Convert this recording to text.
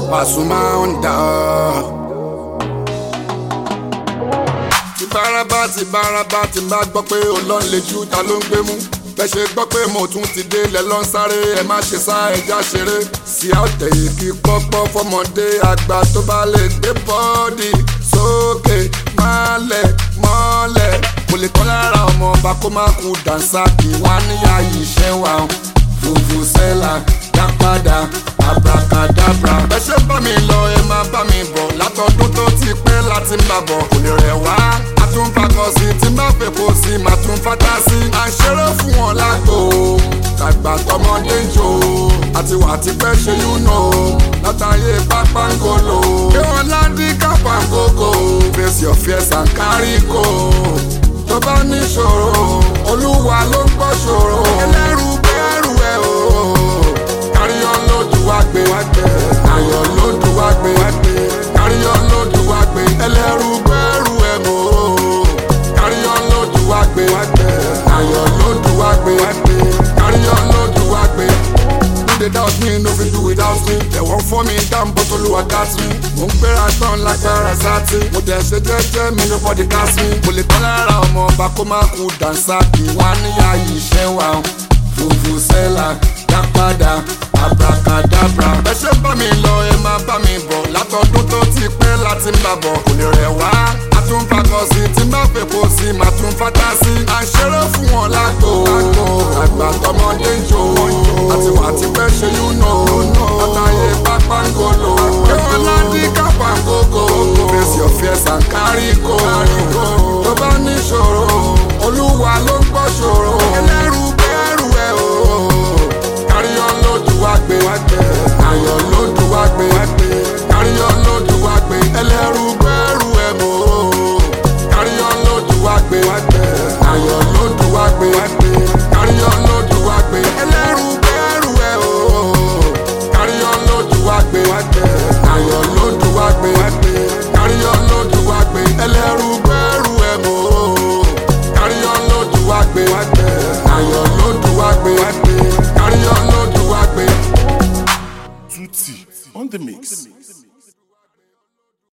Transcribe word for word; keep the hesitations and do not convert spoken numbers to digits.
Pasuma Onda. Ti bárabá ti bárabá ti bá gbọ́ pé olóń lè ju ta ló ń gbé mú. Bẹ́ ṣe gbọ́ pé mo tún ti dé lẹ̀ lọ́n sáré ẹ má ṣe sá ẹja ṣeré. Sí àtẹ̀ ìkí pọ́pọ́ fọmọdé àgbà tó bá lè gbé bọ́ọ̀dì sókè mọ́lẹ̀ mọ́lẹ̀. Kò lè tán lára ọmọ ọba kó má kú dànsá kí wá ní ààyè iṣẹ́ wa. Fùfù sẹ́là dá padà abracadabra. Bẹ́ ṣe bá mi lọ ẹ má bá mi bọ̀ látọdún tó ti pẹ́ láti ń bà bọ̀. Kò lè rẹ̀ wá tún fakọ sí tí má fẹ́ kó sí má tún fata sí. À ń ṣeré fún wọn lágbo tàgbà tọmọdé ń jò àti wà tí fẹ́ ṣe yúnà látàyè pápángolo. Kí wọ́n láńdí kápángógó face your fears and carry go. Tó bá níṣòro olúwa ló ń gbọ́ ṣòro. Ẹlẹ́rù bẹ́ẹ̀rù ẹ̀ o káríyọ́ lójú wá gbé ayọ̀ lójú wá gbé káríyọ́ lójú wá gbé ẹlẹ́rù bẹ́ẹ̀rù ẹ̀ mọ́. Ayọ̀ lójú wá gbé káríyọ́ lójú wá gbé. No dey doubt me, no fit do without me. They won't for me down but Olúwa got me. Mo ń gbéra tán lágbára sátì. Mo dẹ̀ ṣe jẹ́jẹ́ mi nobody cast me. Kò lè tán lára ọmọ ọba kó má kú dànsá kí wá ní ààyè iṣẹ́ wa. Fùfù sẹ́là dá padà abracadabra. Bẹ́ ṣe bá mi lọ ẹ má bá mi bọ̀ látọdún tó ti pẹ́ láti ń bà bọ̀. Kò lè rẹ̀ wá tún fakọ sí tí má fẹ́ kó sí má tún fata sí. À ń ṣeré fún wọn lágbo àgbà tọmọdé ń jò àti wà tí fẹ́ ṣe yúnà látàyè pápángolo. Kí wọ́n láńdí kápángógó face your fears and carry go. Tó bá níṣòro olúwa ló ń gbọ́ ṣòro. Ẹlẹ́rù bẹ́ẹ̀rù ẹ̀ o káríyọ́ lójú wá gbé ayọ̀ lójú wá gbé káríyọ́ lójú wá gbé ẹlẹ́rù bẹ́ẹ̀rù ẹ̀ mọ́. Ayọ̀ lójú wá gbé káríyọ́ lójú wá gbé ẹlẹ́rù bẹ́ẹ̀rù ẹ̀ o káríyọ́ lójú wá gbé ayọ̀ lójú wá gbé káríyọ́ lójú wá gbé ẹlẹ́rù bẹ́ẹ̀rù ẹ̀ mọ́. Káríyọ́ lójú wá gbé ayọ̀ lójú wá gbé káríyọ́ lójú wá gbé. Tutti on the mix.